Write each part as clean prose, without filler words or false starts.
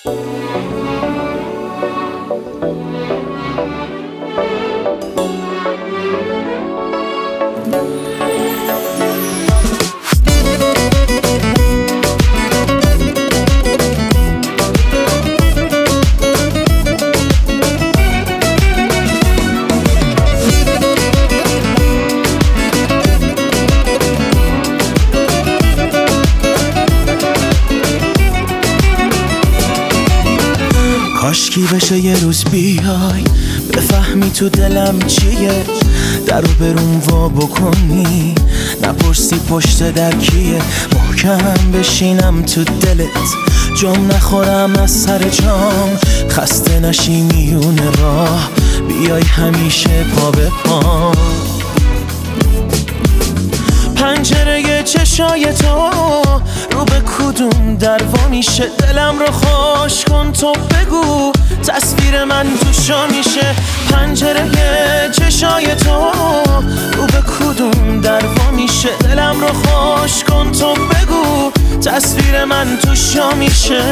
کاشکی بشه یه روز بیای بفهمی تو دلم چیه، درو بروم وا بکنی نپرسی پشت در کیه، محکم بشینم تو دلت جام نخورم از سر جام، خسته نشی میون راه بیای همیشه پا به پا. پنجره چشای تو رو به کدوم در وا میشه، دلم رو خوش کن تو بگو تصویر من توشا میشه. پنجره چشای تو رو به کدوم در وا میشه، دلم رو خوش کن تو بگو تصویر من توشا میشه.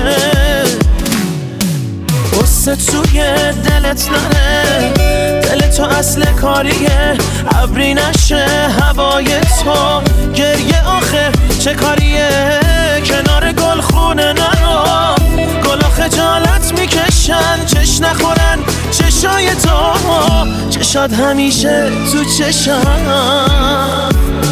غصه توی دلت نره، دل تو اصل کاریه، ابری نشه هوای تو، گریه آخه چه کاریه، کنار گل خونه نرو، گلا خجالت میکشن چش نخورن چشای تو، چشات همیشه تو چشم.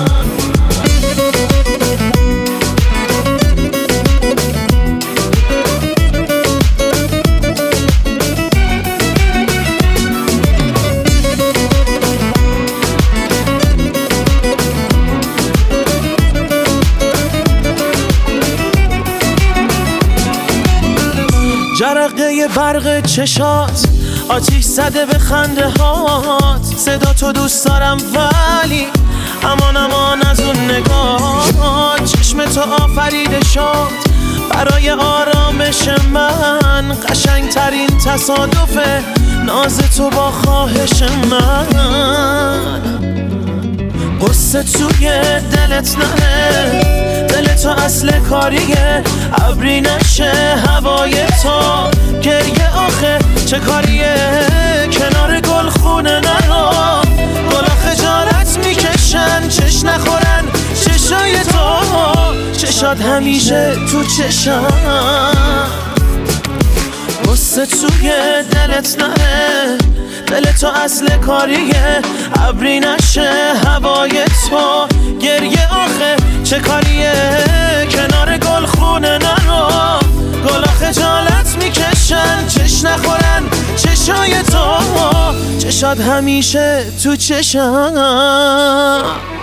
جرقه برق چشات آتیش زده به خنده هات، صدا تو دوست دارم ولی امان امان از اون نگاه، چشم تو آفریده شد برای آرامش من، قشنگ ترین تصادفه ناز تو با خواهش من. غصه توی دلت نره، دل تو اصل کاریه، ابری نشه هوای تو، گریه آخه چه کاریه، کنار گل خونه نرو، گلا خجالت میکشن چش نخورن چشای تو، چشات همیشه تو چشم. غصه توی دلت نره، دل تو اصل کاریه، ابری نشه هوای تو، گریه آخه چه کاریه، کنار گل خونه نرو، گلا خجالت میکشن چش نخورن چشای تو، چشات همیشه تو چشم.